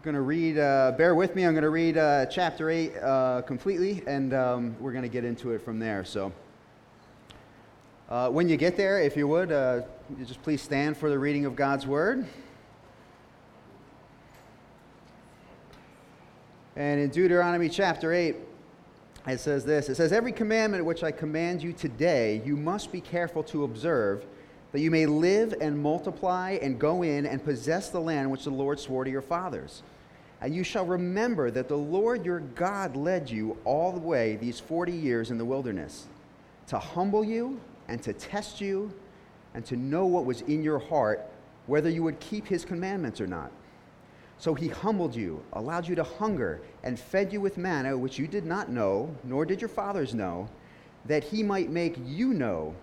going to read, bear with me, I'm going to read chapter 8 completely, and we're going to get into it from there. So when you get there, if you would, you just please stand for the reading of God's Word. And in Deuteronomy chapter 8, it says this. It says, "Every commandment which I command you today, you must be careful to observe, that you may live and multiply and go in and possess the land which the Lord swore to your fathers. And you shall remember that the Lord your God led you all the way these 40 years in the wilderness, to humble you and to test you and to know what was in your heart, whether you would keep his commandments or not. So he humbled you, allowed you to hunger, and fed you with manna, which you did not know, nor did your fathers know, that he might make you know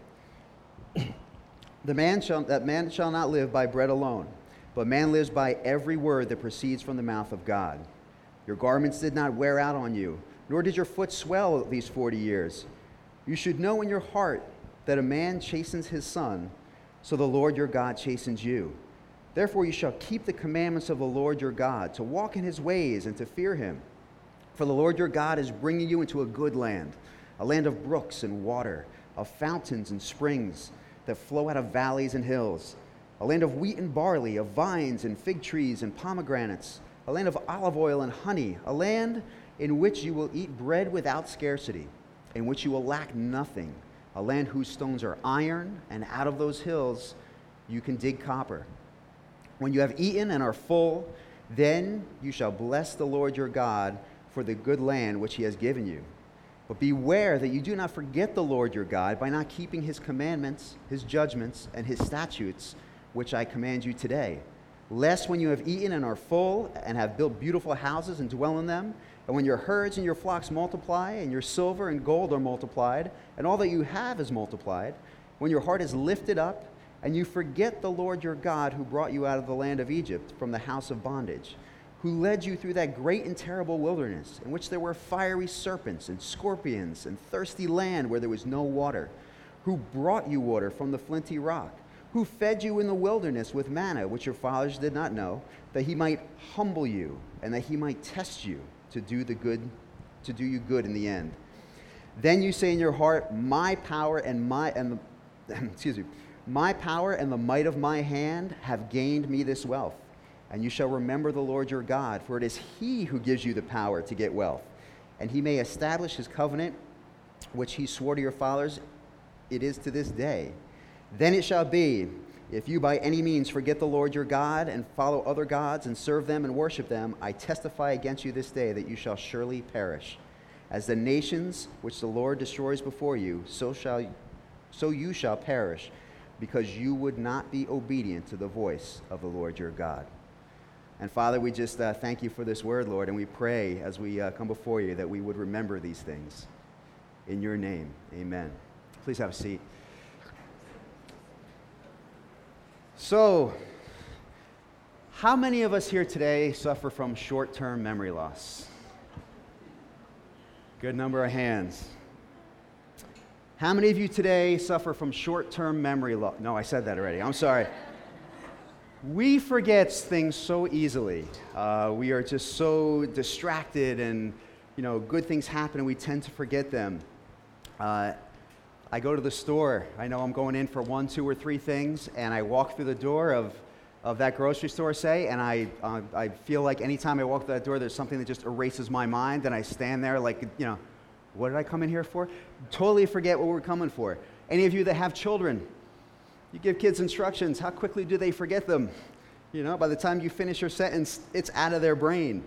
that man shall not live by bread alone, but man lives by every word that proceeds from the mouth of God. Your garments did not wear out on you, nor did your foot swell these 40 years. You should know in your heart that a man chastens his son, so the Lord your God chastens you. Therefore you shall keep the commandments of the Lord your God, to walk in his ways and to fear him. For the Lord your God is bringing you into a good land, a land of brooks and water, of fountains and springs that flow out of valleys and hills, a land of wheat and barley, of vines and fig trees and pomegranates, a land of olive oil and honey, a land in which you will eat bread without scarcity, in which you will lack nothing, a land whose stones are iron, and out of those hills you can dig copper. When you have eaten and are full, then you shall bless the Lord your God for the good land which he has given you. But beware that you do not forget the Lord your God by not keeping his commandments, his judgments, and his statutes, which I command you today. Lest when you have eaten and are full and have built beautiful houses and dwell in them, and when your herds and your flocks multiply, and your silver and gold are multiplied, and all that you have is multiplied, when your heart is lifted up, and you forget the Lord your God who brought you out of the land of Egypt from the house of bondage, who led you through that great and terrible wilderness, in which there were fiery serpents and scorpions and thirsty land where there was no water, who brought you water from the flinty rock, who fed you in the wilderness with manna, which your fathers did not know, that he might humble you and that he might test you to do you good in the end. Then you say in your heart, my power and my power and the might of my hand have gained me this wealth. And you shall remember the Lord your God, for it is he who gives you the power to get wealth. And he may establish his covenant, which he swore to your fathers, it is to this day. Then it shall be, if you by any means forget the Lord your God and follow other gods and serve them and worship them, I testify against you this day that you shall surely perish. As the nations which the Lord destroys before you, so you shall perish, because you would not be obedient to the voice of the Lord your God." And Father, we just thank you for this word, Lord, and we pray as we come before you that we would remember these things. In your name, amen. Please have a seat. So, how many of us here today suffer from short-term memory loss? Good number of hands. How many of you today suffer from short-term memory loss? No, I said that already. I'm sorry. We forget things so easily. We are just so distracted, and good things happen and we tend to forget them. I go to the store. I know I'm going in for 1, 2, or 3 things, and I walk through the door of that grocery store, say, and I feel like anytime I walk through that door, there's something that just erases my mind, and I stand there like, what did I come in here for? Totally forget what we're coming for. Any of you that have children, you give kids instructions, how quickly do they forget them? By the time you finish your sentence, it's out of their brain.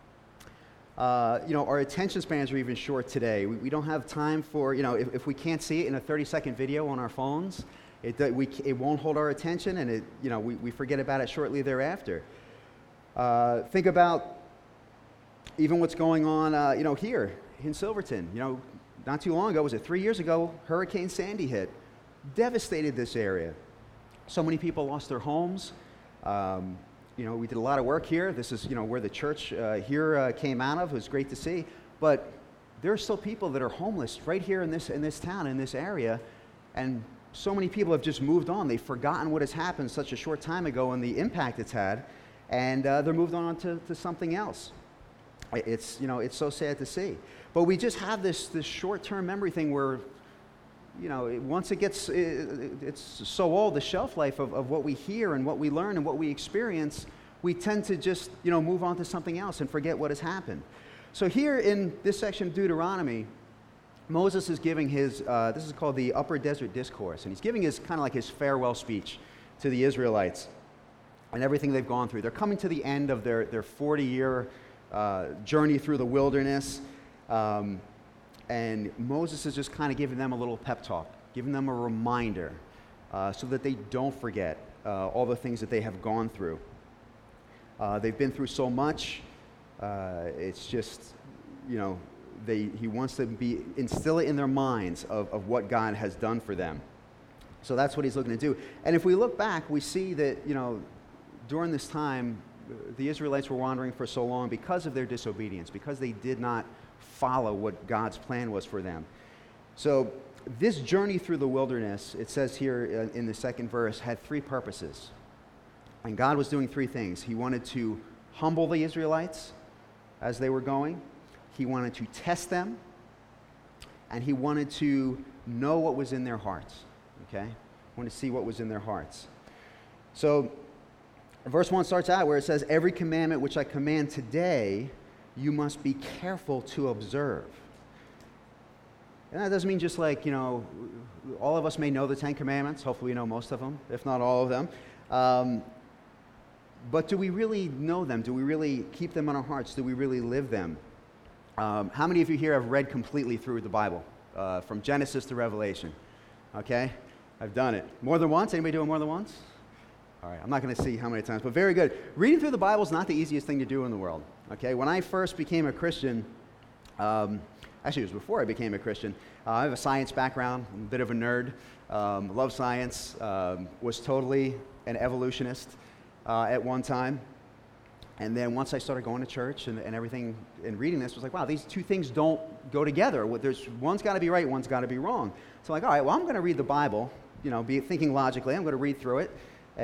Our attention spans are even short today. We don't have time for, if we can't see it in a 30-second video on our phones, it won't hold our attention, and we forget about it shortly thereafter. Think about even what's going on, here in Silverton. Not too long ago, was it 3 years ago, Hurricane Sandy hit, devastated this area. So many people lost their homes. We did a lot of work here. This is, where the church here came out of. It was great to see. But there are still people that are homeless right here in this town, in this area. And so many people have just moved on. They've forgotten what has happened such a short time ago and the impact it's had. and they're moved on to something else. It's so sad to see. But we just have this short-term memory thing where, once it gets, it's so old, the shelf life of what we hear and what we learn and what we experience, we tend to just, move on to something else and forget what has happened. So here in this section of Deuteronomy, Moses is giving his, this is called the Upper Desert Discourse, and he's giving his kind of like his farewell speech to the Israelites and everything they've gone through. They're coming to the end of their 40-year journey through the wilderness, and Moses is just kind of giving them a little pep talk, giving them a reminder so that they don't forget all the things that they have gone through. They've been through so much. It's just, he wants to instill it in their minds of what God has done for them. So that's what he's looking to do. And if we look back, we see that, during this time, the Israelites were wandering for so long because of their disobedience, because they did not follow what God's plan was for them. So this journey through the wilderness, it says here in the second verse, had three purposes. And God was doing three things. He wanted to humble the Israelites as they were going. He wanted to test them. And he wanted to know what was in their hearts. Okay? He wanted to see what was in their hearts. So verse 1 starts out where it says, every commandment which I command today, you must be careful to observe. And that doesn't mean just like, all of us may know the Ten Commandments. Hopefully we know most of them, if not all of them. But do we really know them? Do we really keep them in our hearts? Do we really live them? How many of you here have read completely through the Bible, from Genesis to Revelation? Okay? I've done it. More than once? Anybody do it more than once? All right, I'm not going to see how many times, but very good. Reading through the Bible is not the easiest thing to do in the world. Okay? When I first became a Christian, actually it was before I became a Christian, I have a science background. I'm a bit of a nerd. Love science. Was totally an evolutionist at one time. And then once I started going to church and everything and reading this, was like, wow, these two things don't go together. One's got to be right, one's got to be wrong. So I'm like, all right, well, I'm going to read the Bible, be thinking logically. I'm going to read through it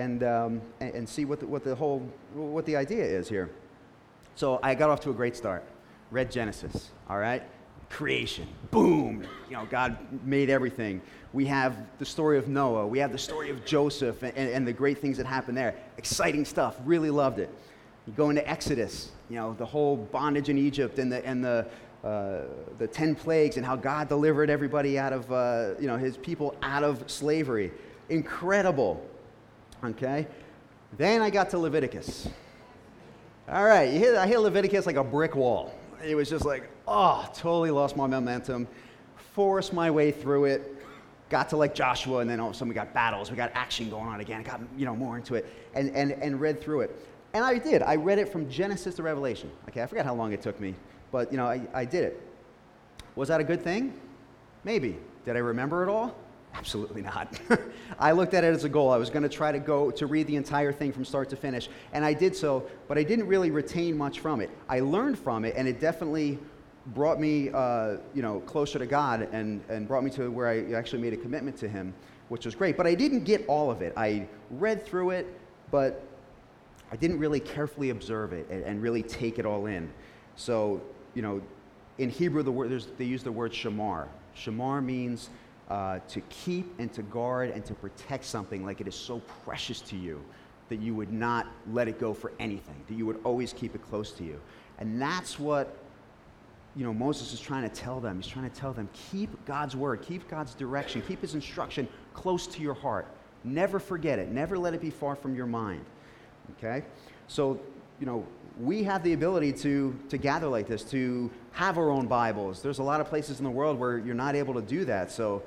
and see what the idea is here. So I got off to a great start. Read Genesis, all right? Creation, boom, God made everything. We have the story of Noah. We have the story of Joseph and the great things that happened there. Exciting stuff, really loved it. You go into Exodus, the whole bondage in Egypt and the 10 plagues and how God delivered everybody out of, his people out of slavery. Incredible, okay? Then I got to Leviticus. All right, I hit Leviticus like a brick wall. It was just like, totally lost my momentum, forced my way through it, got to like Joshua, and then all of a sudden we got battles, we got action going on again. I got, more into it and read through it. And I did. I read it from Genesis to Revelation. Okay, I forgot how long it took me, but, I did it. Was that a good thing? Maybe. Did I remember it all? Absolutely not. I looked at it as a goal. I was going to try to read the entire thing from start to finish, and I did so, but I didn't really retain much from it. I learned from it, and it definitely brought me, closer to God and brought me to where I actually made a commitment to Him, which was great. But I didn't get all of it. I read through it, but I didn't really carefully observe it and really take it all in. So, in Hebrew, they use the word shamar. Shamar means to keep and to guard and to protect something like it is so precious to you that you would not let it go for anything, that you would always keep it close to you. And that's what, Moses is trying to tell them. He's trying to tell them, keep God's word, keep God's direction, keep His instruction close to your heart. Never forget it. Never let it be far from your mind. Okay? So, we have the ability to gather like this, to have our own Bibles. There's a lot of places in the world where you're not able to do that. So,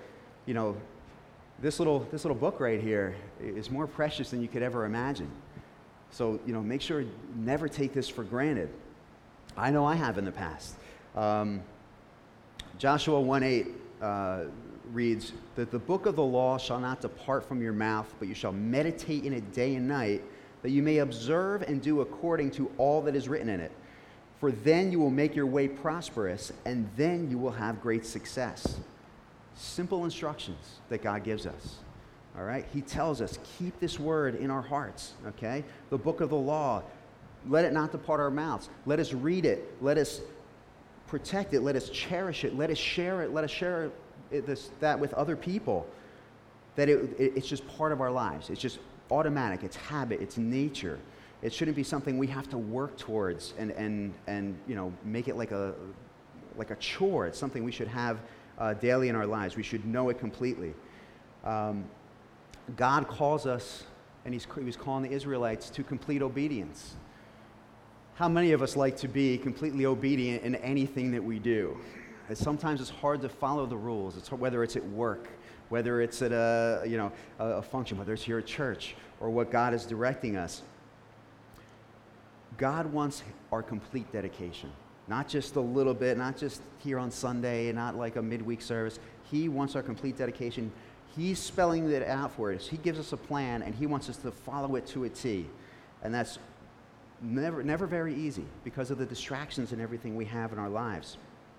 this little book right here is more precious than you could ever imagine. So, make sure never take this for granted. I know I have in the past. Joshua 1:8 reads that the book of the law shall not depart from your mouth, but you shall meditate in it day and night, that you may observe and do according to all that is written in it. For then you will make your way prosperous, and then you will have great success. Simple instructions that God gives us. All right? He tells us, keep this word in our hearts, okay? The book of the law, Let it not depart our mouths. Let us read it. Let us protect it. Let us cherish it. Let us share it. Let us share that with other people. That it's just part of our lives. It's just automatic. It's habit. It's nature. It shouldn't be something we have to work towards and make it like a chore. It's something we should have daily in our lives. We should know it completely. God calls us, and he was calling the Israelites to complete obedience. How many of us like to be completely obedient in anything that we do? And sometimes it's hard to follow the rules. Whether it's at work, whether it's at a function, whether it's here at church, or what God is directing us. God wants our complete dedication. Not just a little bit, not just here on Sunday, not like a midweek service. He wants our complete dedication. He's spelling it out for us. He gives us a plan, and he wants us to follow it to a T. And that's never very easy because of the distractions and everything we have in our lives.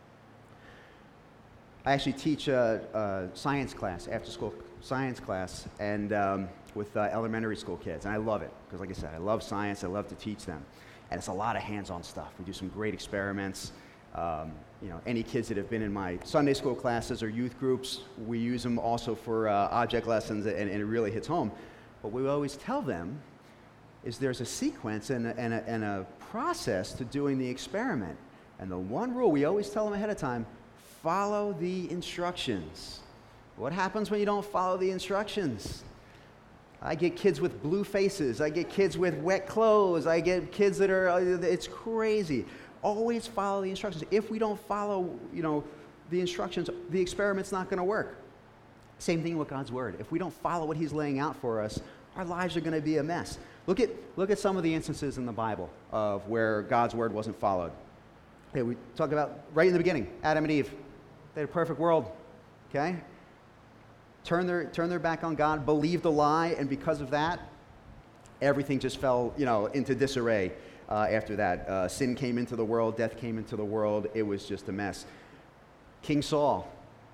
I actually teach a science class, after-school science class, and with elementary school kids, and I love it because, like I said, I love science. I love to teach them, and it's a lot of hands-on stuff. We do some great experiments. Any kids that have been in my Sunday school classes or youth groups, we use them also for object lessons, and it really hits home. What we always tell them is there's a sequence and a process to doing the experiment. And the one rule we always tell them ahead of time: follow the instructions. What happens when you don't follow the instructions? I get kids with blue faces. I get kids with wet clothes. I get kids that it's crazy. Always follow the instructions. If we don't follow, the instructions, the experiment's not going to work. Same thing with God's Word. If we don't follow what He's laying out for us, our lives are going to be a mess. Look at some of the instances in the Bible of where God's Word wasn't followed. Okay, we talked about right in the beginning, Adam and Eve. They had a perfect world, okay? Turn their back on God, believed a lie, and because of that, everything just fell, into disarray after that. Sin came into the world, death came into the world. It was just a mess. King Saul,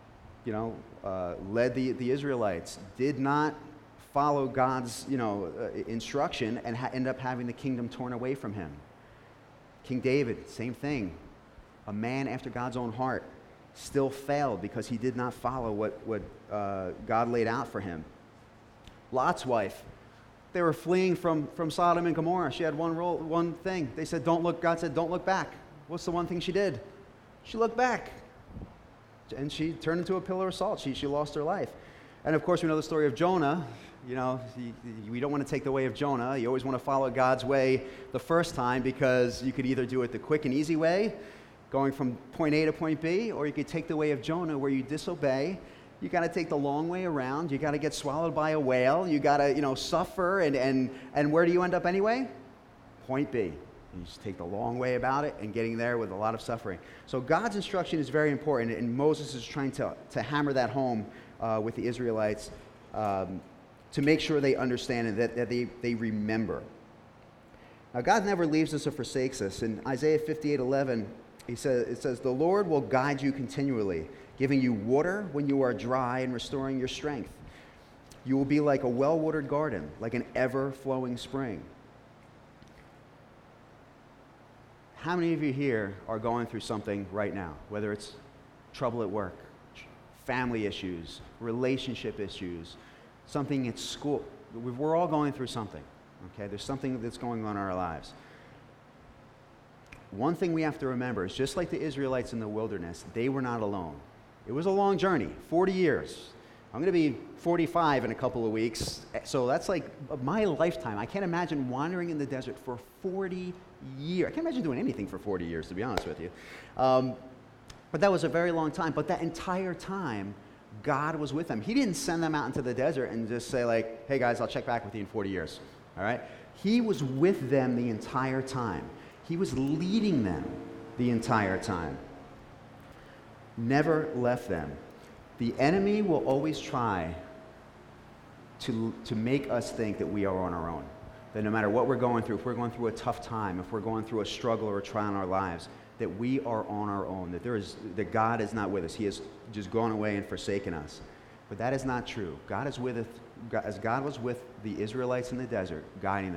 led the Israelites, did not follow God's, instruction, and ended up having the kingdom torn away from him. King David, same thing. A man after God's own heart, still failed because he did not follow what God laid out for him. Lot's wife, they were fleeing from Sodom and Gomorrah. She had one thing. They said, "Don't look." God said, "Don't look back." What's the one thing she did? She looked back, and she turned into a pillar of salt. She lost her life. And of course, we know the story of Jonah. We don't want to take the way of Jonah. You always want to follow God's way the first time because you could either do it the quick and easy way, going from point A to point B, or you could take the way of Jonah where you disobey. You got to take the long way around. You got to get swallowed by a whale. You got to, suffer. And where do you end up anyway? Point B. You just take the long way about it and getting there with a lot of suffering. So God's instruction is very important, and Moses is trying to hammer that home with the Israelites to make sure they understand and that they remember. Now, God never leaves us or forsakes us. In Isaiah 58:11, it says, "The Lord will guide you continually, giving you water when you are dry and restoring your strength. You will be like a well-watered garden, like an ever-flowing spring." How many of you here are going through something right now, whether it's trouble at work, family issues, relationship issues, something at school? We're all going through something, okay? There's something that's going on in our lives. One thing we have to remember is just like the Israelites in the wilderness, they were not alone. It was a long journey, 40 years. I'm going to be 45 in a couple of weeks, so that's like my lifetime. I can't imagine wandering in the desert for 40 years. I can't imagine doing anything for 40 years, to be honest with you. But that was a very long time. But that entire time, God was with them. He didn't send them out into the desert and just say like, "Hey guys, I'll check back with you in 40 years." All right? He was with them the entire time. He was leading them the entire time. Never left them. The enemy will always try to make us think that we are on our own. That no matter what we're going through, if we're going through a tough time, if we're going through a struggle or a trial in our lives, that we are on our own, that God is not with us. He has just gone away and forsaken us. But that is not true. God is with us. As God was with the Israelites in the desert, guiding them,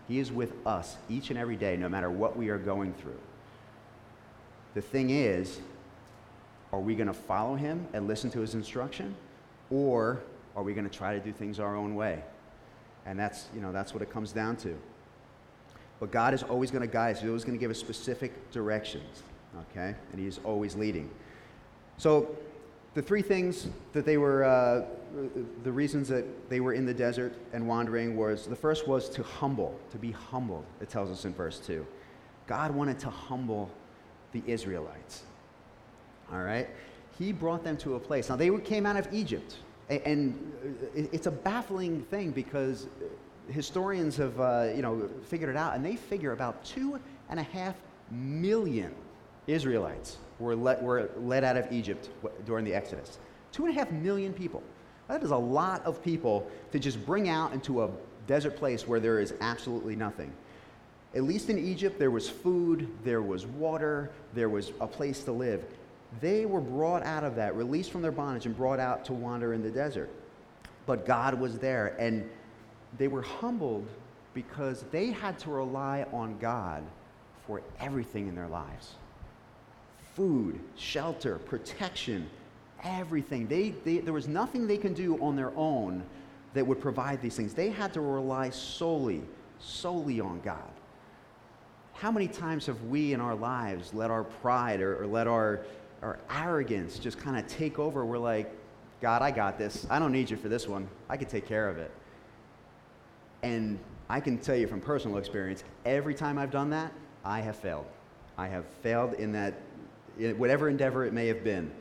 He is with us each and every day, no matter what we are going through. The thing is, are we going to follow him and listen to his instruction? Or are we going to try to do things our own way? And that's what it comes down to. But God is always going to guide us. He's always going to give us specific directions, okay? And he's always leading. So the three things that they were, the reasons that they were in the desert and wandering was, the first was to be humbled, it tells us in verse 2. God wanted to humble the Israelites, all right? He brought them to a place. Now, they came out of Egypt, and it's a baffling thing because historians have, figured it out, and they figure about 2.5 million Israelites were led out of Egypt during the Exodus. 2.5 million people. That is a lot of people to just bring out into a desert place where there is absolutely nothing. At least in Egypt, there was food, there was water, there was a place to live. They were brought out of that, released from their bondage, and brought out to wander in the desert. But God was there, and they were humbled because they had to rely on God for everything in their lives. Food, shelter, protection, everything. There was nothing they can do on their own that would provide these things. They had to rely solely on God. How many times have we in our lives let our pride or let our arrogance just kind of take over? We're like, God, I got this. I don't need you for this one. I can take care of it. And I can tell you from personal experience, every time I've done that, I have failed. I have failed in that, whatever endeavor it may have been.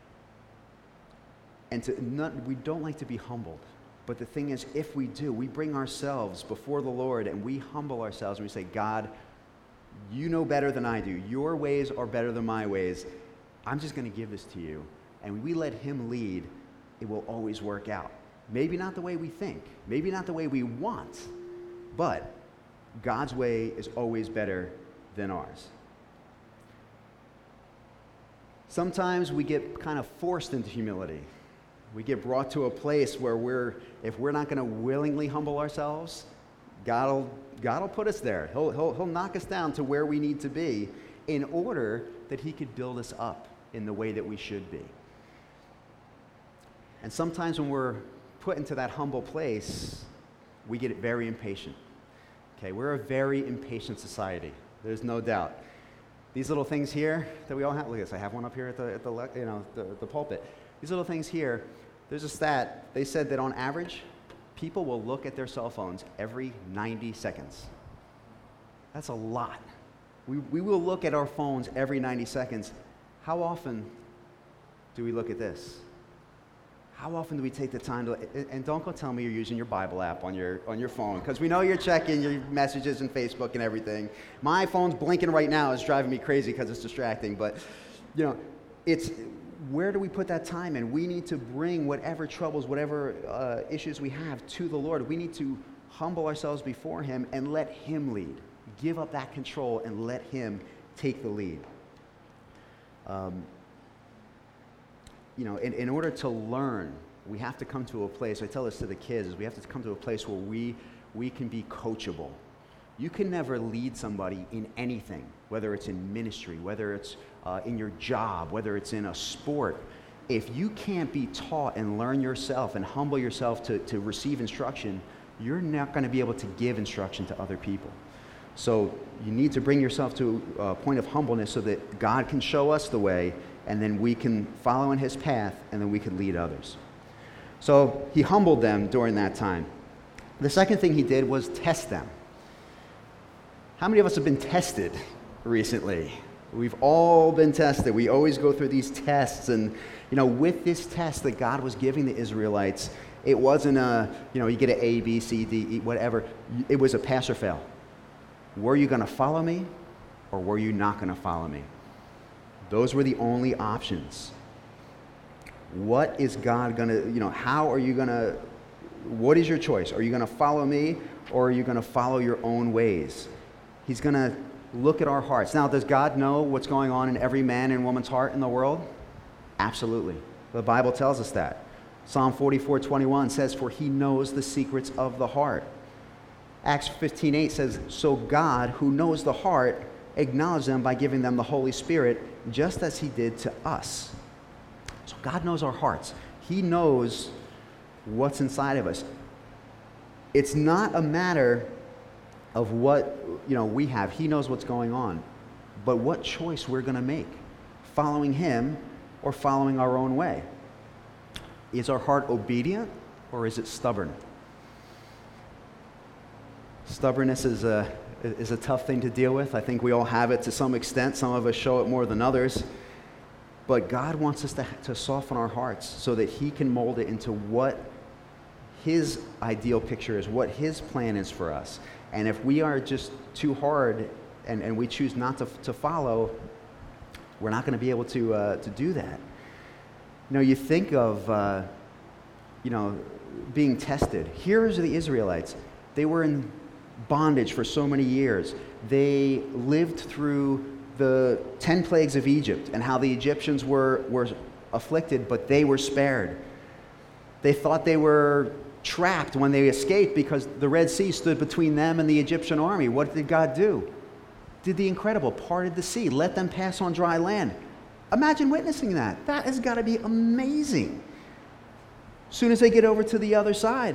And we don't like to be humbled. But the thing is, if we do, we bring ourselves before the Lord and we humble ourselves and we say, God, you know better than I do. Your ways are better than my ways. I'm just going to give this to you. And when we let him lead, it will always work out. Maybe not the way we think, maybe not the way we want, but God's way is always better than ours. Sometimes we get kind of forced into humility. We get brought to a place where if we're not going to willingly humble ourselves, God will put us there. He'll knock us down to where we need to be in order that he could build us up in the way that we should be. And sometimes when we're put into that humble place, we get very impatient. Okay, we're a very impatient society. There's no doubt. These little things here that we all have, look at this, I have one up here at the pulpit. These little things here, there's a stat, they said that on average, people will look at their cell phones every 90 seconds. That's a lot. We will look at our phones every 90 seconds. How often do we look at this? How often do we take the time to, and don't go tell me you're using your Bible app on your phone, because we know you're checking your messages and Facebook and everything. My phone's blinking right now. It's driving me crazy because it's distracting, but it's, where do we put that time in? We need to bring whatever troubles, whatever issues we have to the Lord. We need to humble ourselves before him and let him lead. Give up that control and let him take the lead. In order to learn, we have to come to a place, I tell this to the kids, is we have to come to a place where we can be coachable. You can never lead somebody in anything, whether it's in ministry, whether it's in your job, whether it's in a sport. If you can't be taught and learn yourself and humble yourself to receive instruction, you're not going to be able to give instruction to other people. So you need to bring yourself to a point of humbleness so that God can show us the way, and then we can follow in his path, and then we can lead others. So he humbled them during that time. The second thing he did was test them. How many of us have been tested recently? We've all been tested. We always go through these tests, and with this test that God was giving the Israelites, it wasn't you get an A, B, C, D, E, whatever. It was a pass or fail. Were you going to follow me, or were you not going to follow me? Those were the only options. What is God going to, how are you going to, what is your choice? Are you going to follow me, or are you going to follow your own ways? He's going to look at our hearts. Now, does God know what's going on in every man and woman's heart in the world? Absolutely. The Bible tells us that. Psalm 44:21 says, "For he knows the secrets of the heart." Acts 15:8 says, so God, who knows the heart, acknowledged them by giving them the Holy Spirit, just as he did to us. So God knows our hearts. He knows what's inside of us. It's not a matter of what we have. He knows what's going on. But what choice we're going to make, following him or following our own way. Is our heart obedient or is it stubborn? Stubbornness is a tough thing to deal with. I think we all have it to some extent. Some of us show it more than others. But God wants us to soften our hearts so that he can mold it into what his ideal picture is, what his plan is for us. And if we are just too hard and we choose not to follow, we're not going to be able to do that. You think of being tested. Here's the Israelites. They were in bondage for so many years. They lived through the 10 plagues of Egypt and how the Egyptians were afflicted, but they were spared. They thought they were trapped when they escaped because the Red Sea stood between them and the Egyptian army. What did God do? Did the incredible, parted the sea, let them pass on dry land. Imagine witnessing that. That has got to be amazing. As soon as they get over to the other side,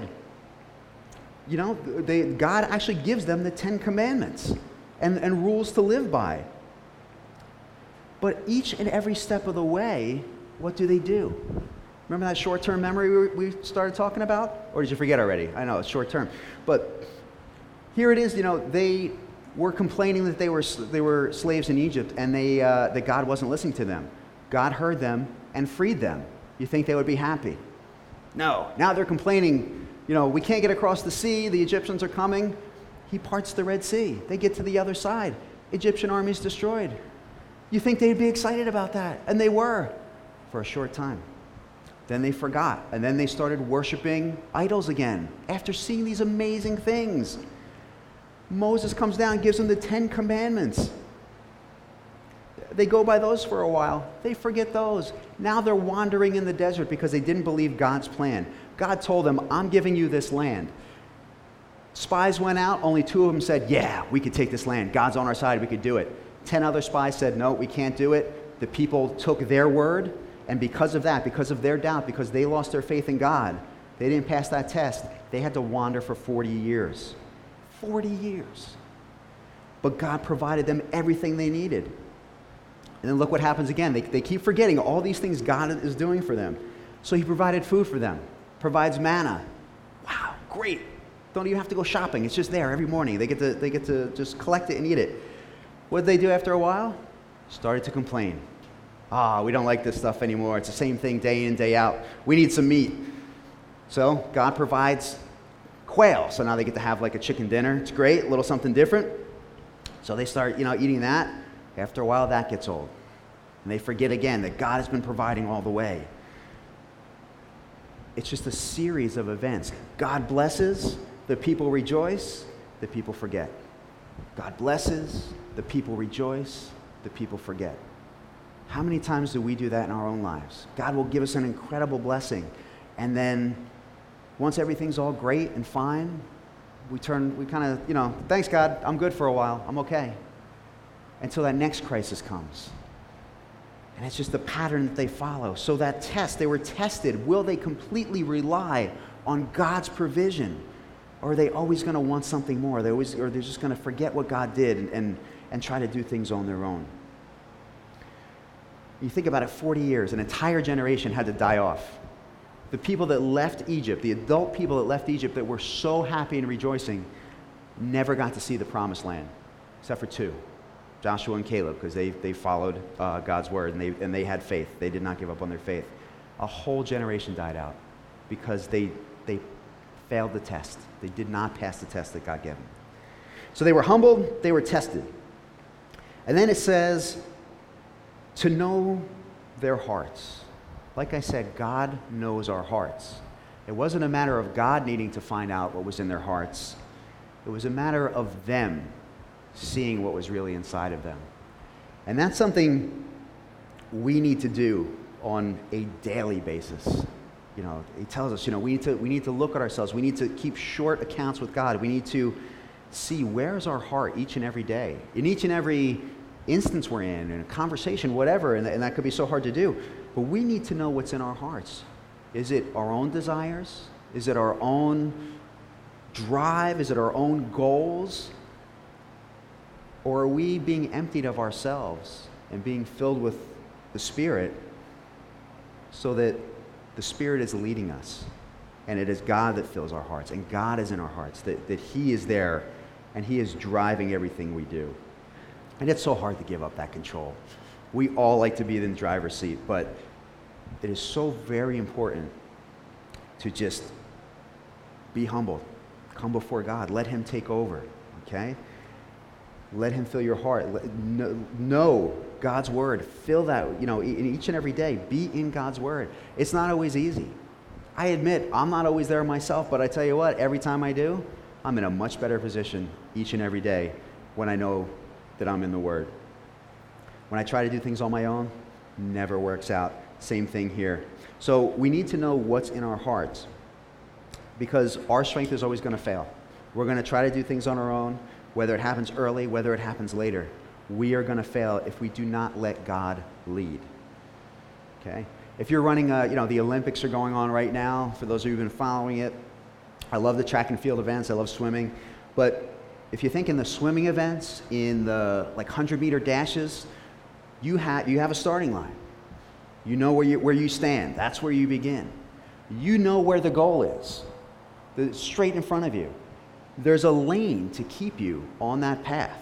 God actually gives them the 10 commandments and rules to live by. But each and every step of the way, what do? Remember that short-term memory we started talking about? Or did you forget already? I know, it's short-term. But here it is, they were complaining that they were slaves in Egypt and that God wasn't listening to them. God heard them and freed them. You think they would be happy? No. Now they're complaining, we can't get across the sea. The Egyptians are coming. He parts the Red Sea. They get to the other side. Egyptian army is destroyed. You think they'd be excited about that? And they were for a short time. Then they forgot. And then they started worshiping idols again after seeing these amazing things. Moses comes down and gives them the 10 commandments. They go by those for a while. They forget those. Now they're wandering in the desert because they didn't believe God's plan. God told them, I'm giving you this land. Spies went out. Only 2 of them said, yeah, we could take this land. God's on our side. We could do it. 10 other spies said, no, we can't do it. The people took their word. And because of that, because of their doubt, because they lost their faith in God, they didn't pass that test. They had to wander for 40 years. 40 years. But God provided them everything they needed. And then look what happens again. They keep forgetting all these things God is doing for them. So he provided food for them. Provides manna. Wow, great. Don't even have to go shopping. It's just there every morning. They get to just collect it and eat it. What did they do after a while? Started to complain. We don't like this stuff anymore. It's the same thing day in, day out. We need some meat. So God provides quail. So now they get to have like a chicken dinner. It's great, a little something different. So they start, eating that. After a while, that gets old. And they forget again that God has been providing all the way. It's just a series of events. God blesses, the people rejoice, the people forget. God blesses, the people rejoice, the people forget. How many times do we do that in our own lives? God will give us an incredible blessing. And then once everything's all great and fine, we kind of, thanks God, I'm good for a while, I'm okay. Until that next crisis comes. And it's just the pattern that they follow. So that test, they were tested. Will they completely rely on God's provision? Or are they always going to want something more? Or they're just going to forget what God did and try to do things on their own. You think about it, 40 years, an entire generation had to die off. The people that left Egypt, the adult people that left Egypt that were so happy and rejoicing, never got to see the promised land, except for 2, Joshua and Caleb, because they followed God's word and they had faith. They did not give up on their faith. A whole generation died out because they failed the test. They did not pass the test that God gave them. So they were humbled, they were tested. And then it says, to know their hearts. Like I said, God knows our hearts. It wasn't a matter of God needing to find out what was in their hearts. It was a matter of them seeing what was really inside of them. And that's something we need to do on a daily basis. He tells us, we need to look at ourselves. We need to keep short accounts with God. We need to see where's our heart each and every day, in each and every instance we're in a conversation, whatever, and that could be so hard to do. But we need to know what's in our hearts. Is it our own desires? Is it our own drive? Is it our own goals? Or are we being emptied of ourselves and being filled with the Spirit so that the Spirit is leading us? And it is God that fills our hearts, and God is in our hearts, that He is there, and He is driving everything we do. And it's so hard to give up that control. We all like to be in the driver's seat, but it is so very important to just be humble. Come before God. Let Him take over, okay? Let Him fill your heart. Know God's Word. Fill that, in each and every day. Be in God's Word. It's not always easy. I admit, I'm not always there myself, but I tell you what, every time I do, I'm in a much better position each and every day when I know that I'm in the Word. When I try to do things on my own, never works out. Same thing here. So we need to know what's in our hearts, because our strength is always going to fail. We're going to try to do things on our own, whether it happens early, whether it happens later. We are going to fail if we do not let God lead. Okay? If you're running, the Olympics are going on right now, for those of you who've been following it. I love the track and field events. I love swimming. But if you think in the swimming events, in the 100-meter dashes, you have a starting line. You know where you stand. That's where you begin. You know where the goal is. Straight in front of you. There's a lane to keep you on that path.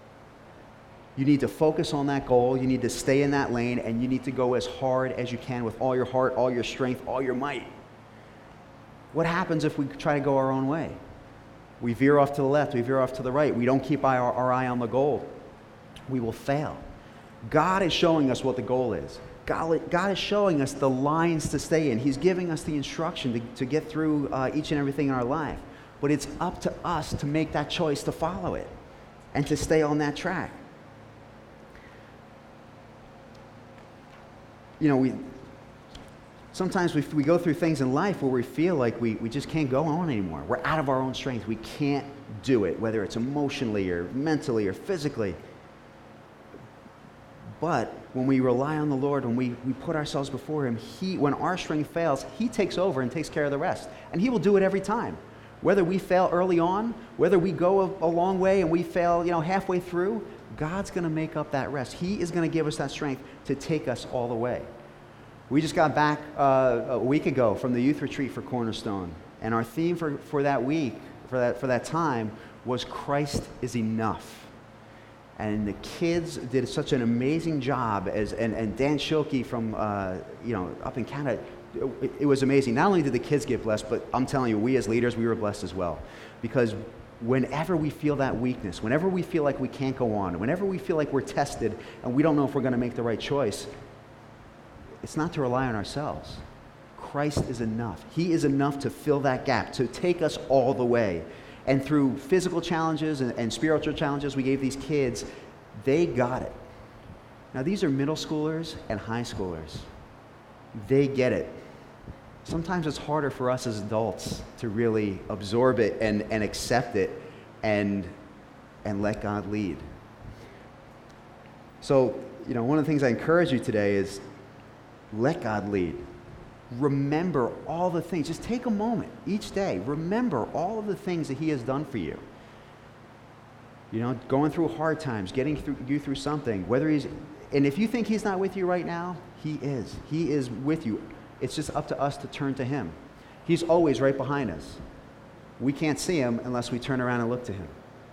You need to focus on that goal. You need to stay in that lane, and you need to go as hard as you can with all your heart, all your strength, all your might. What happens if we try to go our own way? We veer off to the left. We veer off to the right. We don't keep our eye on the goal. We will fail. God is showing us what the goal is. God is showing us the lines to stay in. He's giving us the instruction to get through each and everything in our life. But it's up to us to make that choice to follow it and to stay on that track. Sometimes we go through things in life where we feel like we just can't go on anymore. We're out of our own strength. We can't do it, whether it's emotionally or mentally or physically. But when we rely on the Lord, when we put ourselves before Him, when our strength fails, He takes over and takes care of the rest. And He will do it every time. Whether we fail early on, whether we go a long way and we fail halfway through, God's going to make up that rest. He is going to give us that strength to take us all the way. We just got back a week ago from the youth retreat for Cornerstone, and our theme for that week, for that time, was Christ is enough. And the kids did such an amazing job, and Dan Schilke from up in Canada. It was amazing. Not only did the kids get blessed, but I'm telling you, we as leaders, we were blessed as well, because whenever we feel that weakness, whenever we feel like we can't go on, whenever we feel like we're tested and we don't know if we're going to make the right choice, it's not to rely on ourselves. Christ is enough. He is enough to fill that gap, to take us all the way. And through physical challenges and spiritual challenges we gave these kids, they got it. Now, these are middle schoolers and high schoolers. They get it. Sometimes it's harder for us as adults to really absorb it and accept it and let God lead. So, one of the things I encourage you today is let God lead. Remember all the things. Just take a moment each day. Remember all of the things that He has done for you. Going through hard times, getting you through something, and if you think He's not with you right now, He is. He is with you. It's just up to us to turn to Him. He's always right behind us. We can't see Him unless we turn around and look to Him.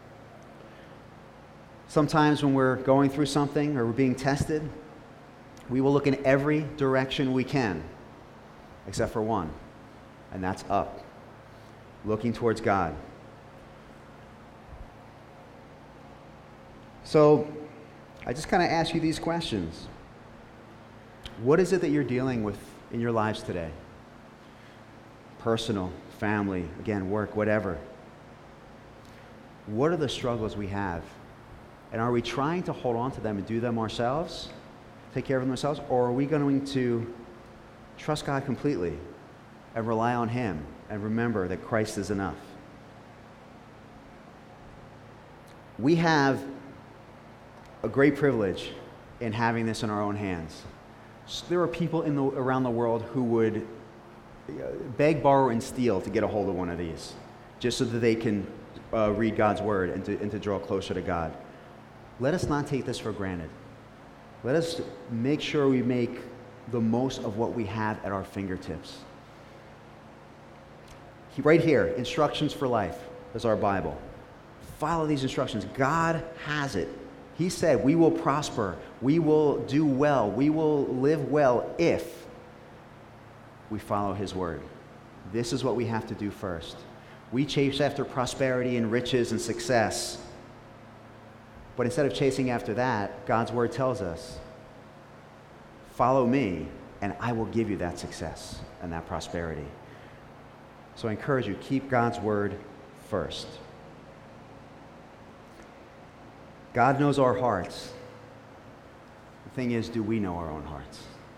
Sometimes when we're going through something or we're being tested, we will look in every direction we can, except for one, and that's up, looking towards God. So I just kind of ask you these questions. What is it that you're dealing with in your lives today? Personal, family, again, work, whatever. What are the struggles we have? And are we trying to hold on to them and do them ourselves, take care of them ourselves, or are we going to trust God completely and rely on Him and remember that Christ is enough? we have a great privilege in having this in our own hands. So there are people around the world who would beg, borrow, and steal to get a hold of one of these, just so that they can read God's word and to draw closer to God. Let us not take this for granted. Let us make sure we make the most of what we have at our fingertips. Right here, Instructions for Life is our Bible. Follow these instructions. God has it. He said we will prosper, we will do well, we will live well if we follow his word. This is what we have to do first. We chase after prosperity and riches and success. But instead of chasing after that, God's word tells us, follow me and I will give you that success and that prosperity. So I encourage you, keep God's word first. God knows our hearts. The thing is, do we know our own hearts?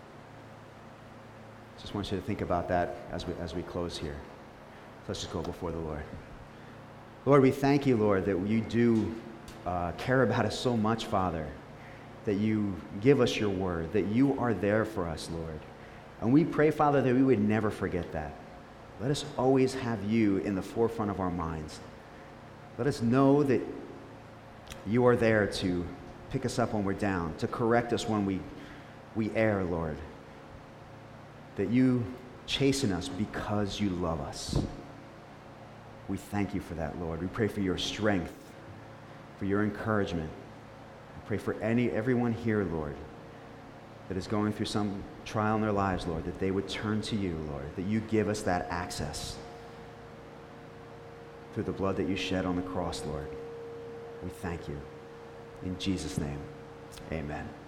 Just want you to think about that as we close here. So let's just go before the Lord. Lord, we thank you, Lord, that you do care about us so much, Father, that you give us your word, that you are there for us, Lord. And we pray, Father, that we would never forget that. Let us always have you in the forefront of our minds. Let us know that you are there to pick us up when we're down, to correct us when we err, Lord. That you chasten us because you love us. We thank you for that, Lord. We pray for your strength, for your encouragement. We pray for everyone here, Lord, that is going through some trial in their lives, Lord, that they would turn to you, Lord, that you give us that access through the blood that you shed on the cross, Lord. We thank you. In Jesus' name, amen.